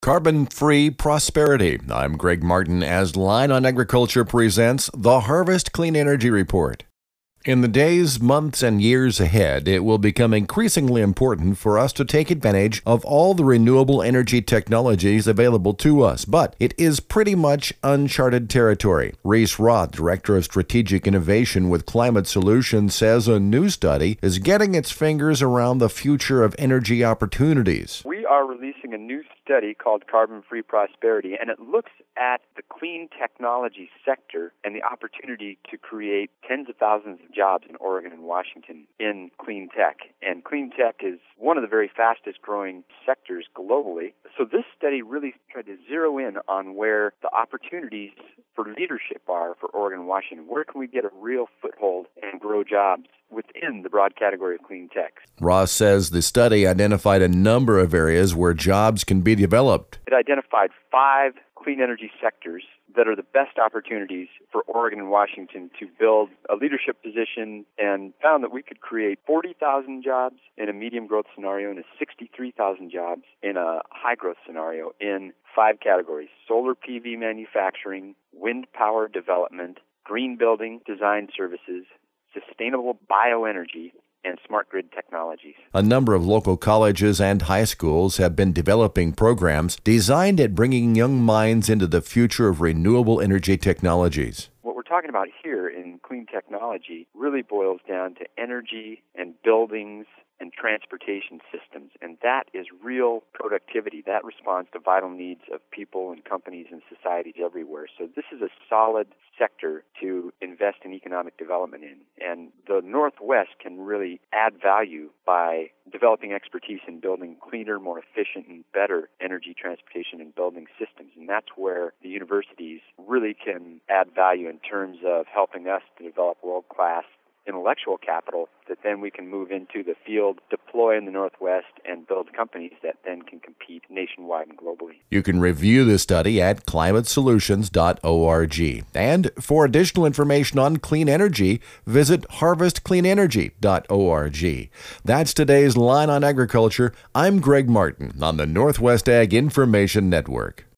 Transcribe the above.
Carbon-free prosperity. I'm Greg Martin as Line on Agriculture presents the Harvest Clean Energy Report. In the days, months, and years ahead, it will become increasingly important for us to take advantage of all the renewable energy technologies available to us, but it is pretty much uncharted territory. Reese Roth, Director of Strategic Innovation with Climate Solutions, says a new study is getting its fingers around the future of energy opportunities. We are releasing a new study called Carbon-Free Prosperity, and it looks at the clean technology sector and the opportunity to create tens of thousands of jobs in Oregon and Washington in clean tech. And clean tech is one of the very fastest growing sectors globally. So this study really tried to zero in on where the opportunities for leadership are for Oregon and Washington. Where can we get a real foothold and grow jobs within the broad category of clean tech? Ross says the study identified a number of areas where jobs can be developed. It identified 5 clean energy sectors that are the best opportunities for Oregon and Washington to build a leadership position, and found that we could create 40,000 jobs in a medium growth scenario and 63,000 jobs in a high growth scenario in 5 categories: solar PV manufacturing, wind power development, green building design services, sustainable bioenergy, and smart grid technologies. A number of local colleges and high schools have been developing programs designed at bringing young minds into the future of renewable energy technologies. What we're talking about here in clean technology really boils down to energy and buildings and transportation systems, and that is real productivity. That responds to vital needs of people and companies and societies everywhere. So this is a solid sector to invest in economic development in, and the Northwest can really add value by developing expertise in building cleaner, more efficient, and better energy transportation and building systems. And that's where the universities really can add value in terms of helping us to develop world-class intellectual capital that then we can move into the field, deploy in the Northwest, and build companies that then can compete nationwide and globally. You can review the study at climatesolutions.org. And for additional information on clean energy, visit harvestcleanenergy.org. That's today's Line on Agriculture. I'm Greg Martin on the Northwest Ag Information Network.